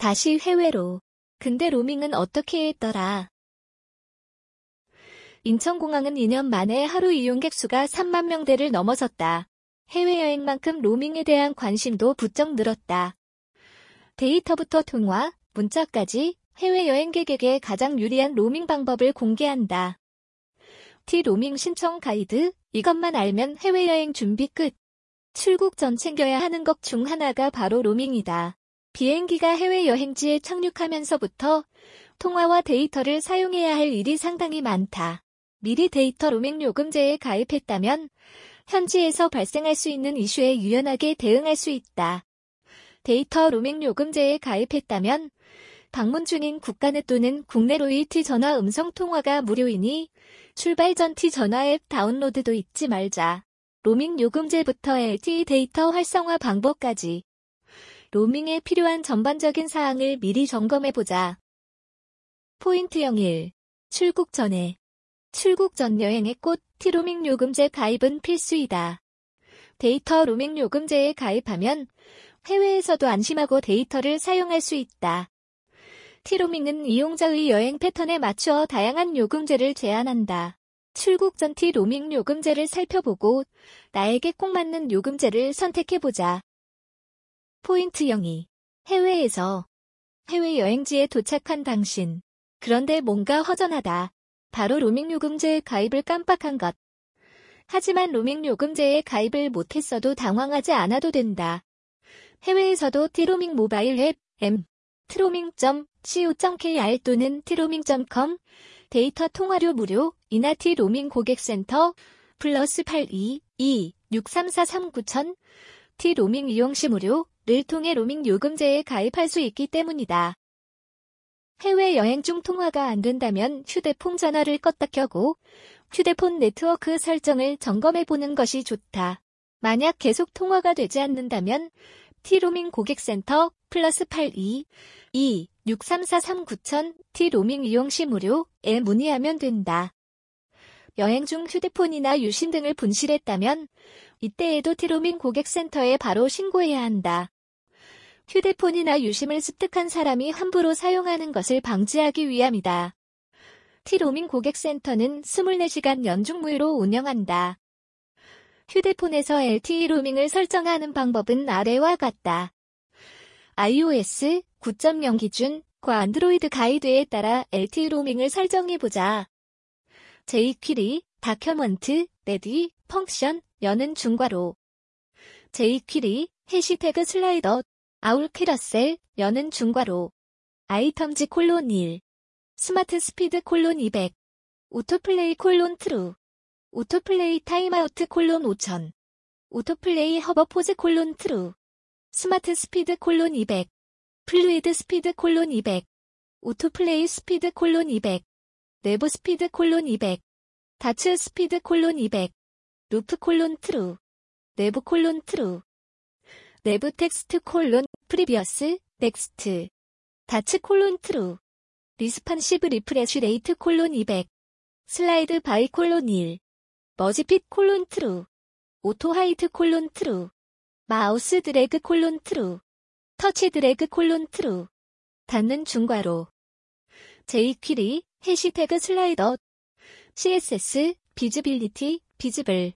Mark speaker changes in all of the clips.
Speaker 1: 다시 해외로. 근데 로밍은 어떻게 했더라? 인천공항은 2년 만에 하루 이용객 수가 3만 명대를 넘어섰다. 해외여행만큼 로밍에 대한 관심도 부쩍 늘었다. 데이터부터 통화, 문자까지 해외여행객에게 가장 유리한 로밍 방법을 공개한다. T-로밍 신청 가이드, 이것만 알면 해외여행 준비 끝. 출국 전 챙겨야 하는 것 중 하나가 바로 로밍이다. 비행기가 해외여행지에 착륙하면서부터 통화와 데이터를 사용해야 할 일이 상당히 많다. 미리 데이터 로밍 요금제에 가입했다면 현지에서 발생할 수 있는 이슈에 유연하게 대응할 수 있다. 데이터 로밍 요금제에 가입했다면 방문 중인 국가내 또는 국내로의 T전화 음성통화가 무료이니 출발 전 T전화 앱 다운로드도 잊지 말자. 로밍 요금제부터 LTE 데이터 활성화 방법까지 로밍에 필요한 전반적인 사항을 미리 점검해보자. 포인트 01. 출국 전에. 출국 전 여행의 꽃 T로밍 요금제 가입은 필수이다. 데이터 로밍 요금제에 가입하면 해외에서도 안심하고 데이터를 사용할 수 있다. T로밍은 이용자의 여행 패턴에 맞추어 다양한 요금제를 제안한다. 출국 전 T로밍 요금제를 살펴보고 나에게 꼭 맞는 요금제를 선택해보자. 포인트 02. 해외에서. 해외여행지에 도착한 당신. 그런데 뭔가 허전하다. 바로 로밍 요금제에 가입을 깜빡한 것. 하지만 로밍 요금제에 가입을 못했어도 당황하지 않아도 된다. 해외에서도 T로밍 모바일 앱, troaming.co.kr 또는 troaming.com, 데이터 통화료 무료, 이나 T로밍 고객센터, 플러스 82-2-6343-9000, T로밍 이용시 무료를 통해 로밍 요금제에 가입할 수 있기 때문이다. 해외여행 중 통화가 안 된다면 휴대폰 전화를 껐다 켜고 휴대폰 네트워크 설정을 점검해보는 것이 좋다. 만약 계속 통화가 되지 않는다면 T로밍 고객센터 플러스 82-2-6343-9000 T로밍 이용시 무료에 문의하면 된다. 여행 중 휴대폰이나 유심 등을 분실했다면 이때에도 T로밍 고객센터에 바로 신고해야 한다. 휴대폰이나 유심을 습득한 사람이 함부로 사용하는 것을 방지하기 위함이다. T로밍 고객센터는 24시간 연중 무휴로 운영한다. 휴대폰에서 LTE 로밍을 설정하는 방법은 아래와 같다. iOS 9.0 기준과 안드로이드 가이드에 따라 LTE 로밍을 설정해보자. jQuery, 다큐먼트, 레디, 펑션, 여는 중괄호. jQuery, 해시태그 슬라이더, 아울 캐러셀, 여는 중괄호. 아이텀즈 콜론 1. 스마트 스피드 콜론 200. 오토플레이 콜론 트루. 오토플레이 타임아우트 콜론 5000. 오토플레이 허버 포즈 콜론 트루. 스마트 스피드 콜론 200. 플루이드 스피드 콜론 200. 오토플레이 스피드 콜론 200. 내부 스피드 콜론 200. 다츠 스피드 콜론 200. 루프 콜론 트루. 내부 콜론 트루. 내부 텍스트 콜론 프리비어스 넥스트. 다츠 콜론 트루. 리스판시브 리프레쉬 레이트 콜론 200. 슬라이드 바이 콜론 1. 머지핏 콜론 트루. 오토 하이트 콜론 트루. 마우스 드래그 콜론 트루. 터치 드래그 콜론 트루. 닫는 중괄호. jQuery, 해시태그 슬라이더. CSS, 비즈빌리티, 비즈블.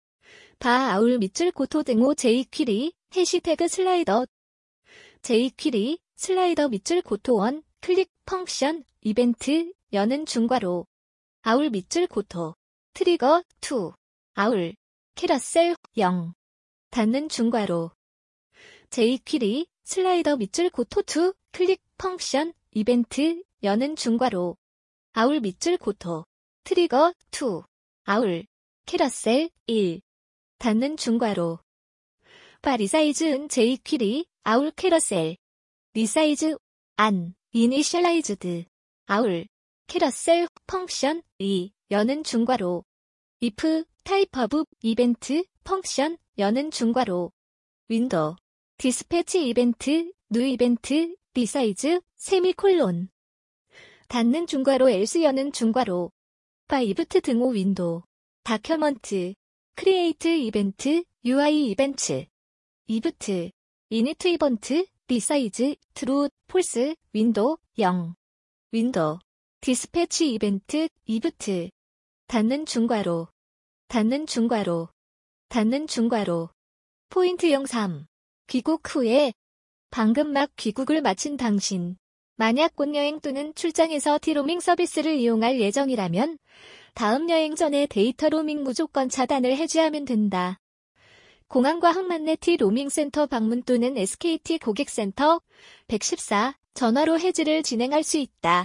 Speaker 1: 바 아울 밑줄 고토 등호 jQuery, 해시태그 슬라이더. jQuery, 슬라이더 밑줄 고토 1, 클릭 펑션, 이벤트, 여는 중괄호. 아울 밑줄 고토. 트리거 2. 아울. 캐러셀 0. 닫는 중괄호. jQuery, 슬라이더 밑줄 고토 2, 클릭 펑션, 이벤트, 여는 중괄호. 아울 밑줄 고토. 트리거 2. 아울. 캐러셀 1. 닫는 중괄호. 바 리사이즈은 jQuery, 아울 캐러셀. 리사이즈, 안, 이니셜라이즈드. 아울. 캐러셀, 펑션, 2, 여는 중괄호. if, 타입 오브, 이벤트, 펑션, 여는 중괄호. 윈도우. 디스패치 이벤트, 뉴 이벤트, 리사이즈, 세미콜론. 닫는 중괄호 else 여는 중괄호. 바이브트 등호 윈도우. 다큐먼트. 크리에이트 이벤트, UI 이벤트. 이브트. 이니트 이번트, 리사이즈, 트루, 폴스, 윈도, 0. 윈도. 디스패치 이벤트, 이브트. 닫는 중괄호. 닫는 중괄호. 닫는 중괄호. 포인트형 3. 귀국 후에. 방금 막 귀국을 마친 당신. 만약 곧 여행 또는 출장에서 T로밍 서비스를 이용할 예정이라면 다음 여행 전에 데이터 로밍 무조건 차단을 해제하면 된다. 공항과 항만 내 T로밍 센터 방문 또는 SKT 고객센터 114 전화로 해지를 진행할 수 있다.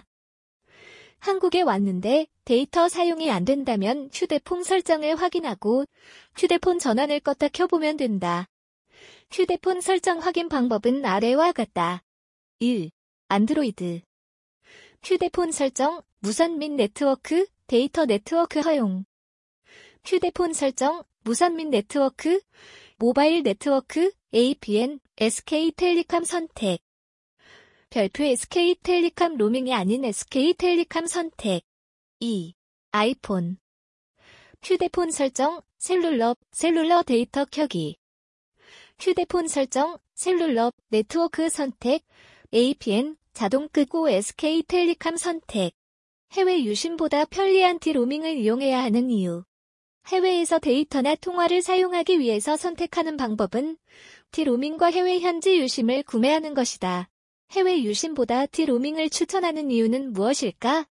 Speaker 1: 한국에 왔는데 데이터 사용이 안 된다면 휴대폰 설정을 확인하고 휴대폰 전원을 껐다 켜보면 된다. 휴대폰 설정 확인 방법은 아래와 같다. 1. 안드로이드. 휴대폰 설정, 무선 및 네트워크, 데이터 네트워크 허용. 휴대폰 설정, 무선 및 네트워크, 모바일 네트워크, APN, SK텔레콤 선택. 별표 SK텔레콤 로밍이 아닌 SK텔레콤 선택. 2. 아이폰. 휴대폰 설정, 셀룰러 데이터 켜기. 휴대폰 설정, 셀룰러 네트워크 선택, APN, 자동 끄고 SK텔레콤 선택. 해외 유심보다 편리한 T로밍을 이용해야 하는 이유. 해외에서 데이터나 통화를 사용하기 위해서 선택하는 방법은 T로밍과 해외 현지 유심을 구매하는 것이다. 해외 유심보다 T로밍을 추천하는 이유는 무엇일까?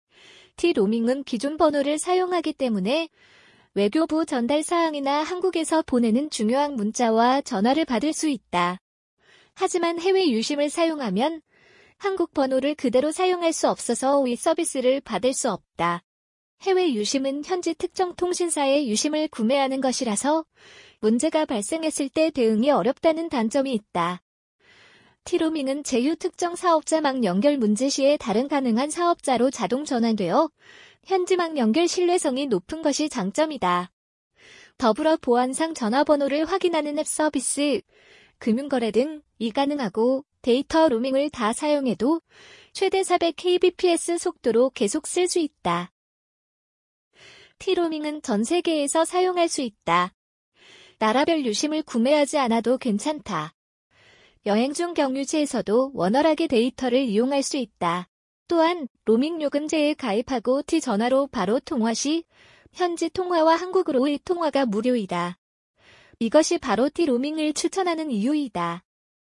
Speaker 1: T로밍은 기존 번호를 사용하기 때문에 외교부 전달 사항이나 한국에서 보내는 중요한 문자와 전화를 받을 수 있다. 하지만 해외 유심을 사용하면 한국 번호를 그대로 사용할 수 없어서 이 서비스를 받을 수 없다. 해외 유심은 현지 특정 통신사의 유심을 구매하는 것이라서 문제가 발생했을 때 대응이 어렵다는 단점이 있다. T로밍은 제휴 특정 사업자망 연결 문제 시에 다른 가능한 사업자로 자동 전환되어 현지망 연결 신뢰성이 높은 것이 장점이다. 더불어 보안상 전화번호를 확인하는 앱 서비스, 금융거래 등이 가능하고 데이터 로밍을 다 사용해도 최대 400kbps 속도로 계속 쓸 수 있다. T로밍은 전 세계에서 사용할 수 있다. 나라별 유심을 구매하지 않아도 괜찮다. 여행 중 경유지에서도 원활하게 데이터를 이용할 수 있다. 또한 로밍 요금제에 가입하고 T전화로 바로 통화 시 현지 통화와 한국으로의 통화가 무료이다. 이것이 바로 T로밍을 추천하는 이유이다.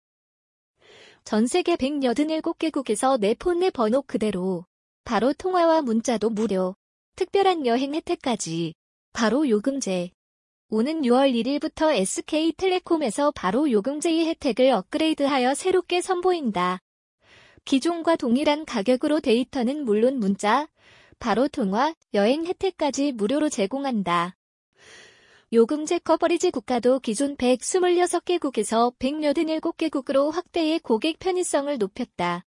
Speaker 1: 전 세계 187개국에서 내 폰 내 번호 그대로 바로 통화와 문자도 무료. 특별한 여행 혜택까지 바로 요금제. 오는 6월 1일부터 SK텔레콤에서 바로 요금제의 혜택을 업그레이드하여 새롭게 선보인다. 기존과 동일한 가격으로 데이터는 물론 문자, 바로 통화, 여행 혜택까지 무료로 제공한다. 요금제 커버리지 국가도 기존 126개국에서 187개국으로 확대해 고객 편의성을 높였다.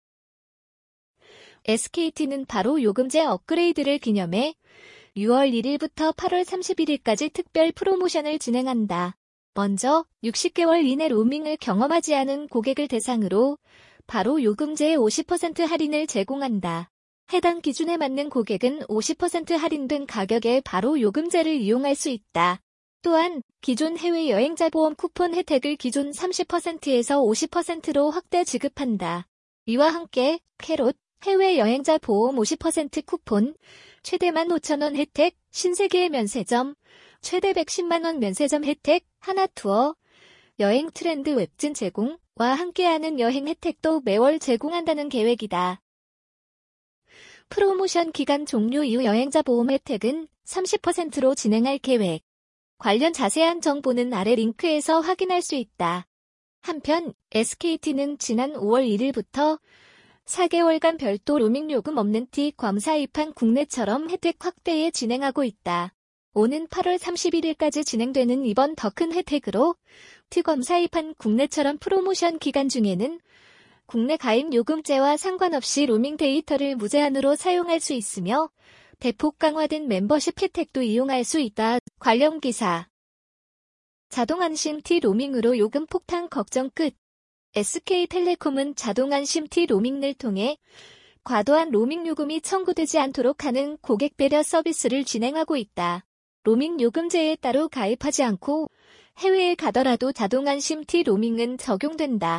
Speaker 1: SKT는 바로 요금제 업그레이드를 기념해 6월 1일부터 8월 31일까지 특별 프로모션을 진행한다. 먼저 60개월 이내 로밍을 경험하지 않은 고객을 대상으로 바로 요금제의 50% 할인을 제공한다. 해당 기준에 맞는 고객은 50% 할인된 가격에 바로 요금제를 이용할 수 있다. 또한 기존 해외여행자 보험 쿠폰 혜택을 기존 30%에서 50%로 확대 지급한다. 이와 함께 캐롯 해외여행자 보험 50% 쿠폰, 최대 15,000원 혜택, 신세계 면세점, 최대 110만원 면세점 혜택, 하나투어, 여행 트렌드 웹진 제공과 함께하는 여행 혜택도 매월 제공한다는 계획이다. 프로모션 기간 종료 이후 여행자 보험 혜택은 30%로 진행할 계획. 관련 자세한 정보는 아래 링크에서 확인할 수 있다. 한편 SKT는 지난 5월 1일부터 4개월간 별도 로밍 요금 없는 T검 사입한 국내처럼 혜택 확대에 진행하고 있다. 오는 8월 31일까지 진행되는 이번 더 큰 혜택으로 T검 사입한 국내처럼 프로모션 기간 중에는 국내 가입 요금제와 상관없이 로밍 데이터를 무제한으로 사용할 수 있으며 대폭 강화된 멤버십 혜택도 이용할 수 있다. 관련 기사. 자동 안심 T로밍으로 요금 폭탄 걱정 끝. SK텔레콤은 자동 안심 T로밍을 통해 과도한 로밍 요금이 청구되지 않도록 하는 고객 배려 서비스를 진행하고 있다. 로밍 요금제에 따로 가입하지 않고 해외에 가더라도 자동 안심 T로밍은 적용된다.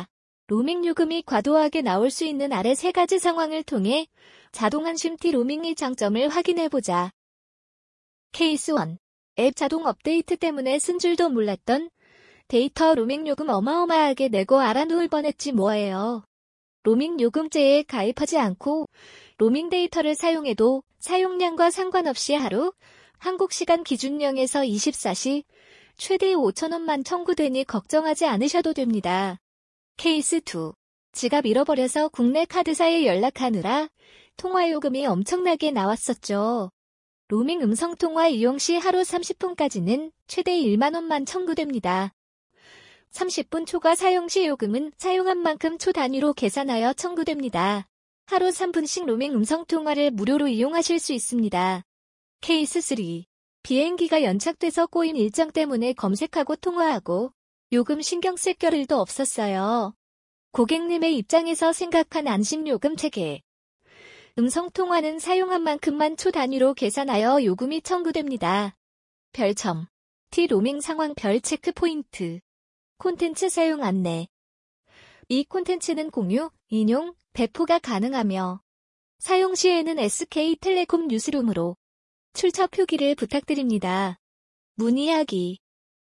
Speaker 1: 로밍 요금이 과도하게 나올 수 있는 아래 3가지 상황을 통해 자동 안심티 로밍의 장점을 확인해보자. 케이스 1. 앱 자동 업데이트 때문에 쓴 줄도 몰랐던 데이터 로밍 요금 어마어마하게 내고 알아놓을 뻔했지 뭐예요. 로밍 요금제에 가입하지 않고 로밍 데이터를 사용해도 사용량과 상관없이 하루, 한국 시간 기준 0에서 24시, 최대 5,000원만 청구되니 걱정하지 않으셔도 됩니다. 케이스 2. 지갑 잃어버려서 국내 카드사에 연락하느라 통화요금이 엄청나게 나왔었죠. 로밍 음성통화 이용 시 하루 30분까지는 최대 1만원만 청구됩니다. 30분 초과 사용 시 요금은 사용한 만큼 초 단위로 계산하여 청구됩니다. 하루 3분씩 로밍 음성통화를 무료로 이용하실 수 있습니다. 케이스 3. 비행기가 연착돼서 꼬인 일정 때문에 검색하고 통화하고 요금 신경 쓸 겨를도 없었어요. 고객님의 입장에서 생각한 안심요금 체계. 음성통화는 사용한 만큼만 초 단위로 계산하여 요금이 청구됩니다. 별점. T 로밍 상황별 체크 포인트. 콘텐츠 사용 안내. 이 콘텐츠는 공유, 인용, 배포가 가능하며 사용 시에는 SK텔레콤 뉴스룸으로 출처 표기를 부탁드립니다. 문의하기.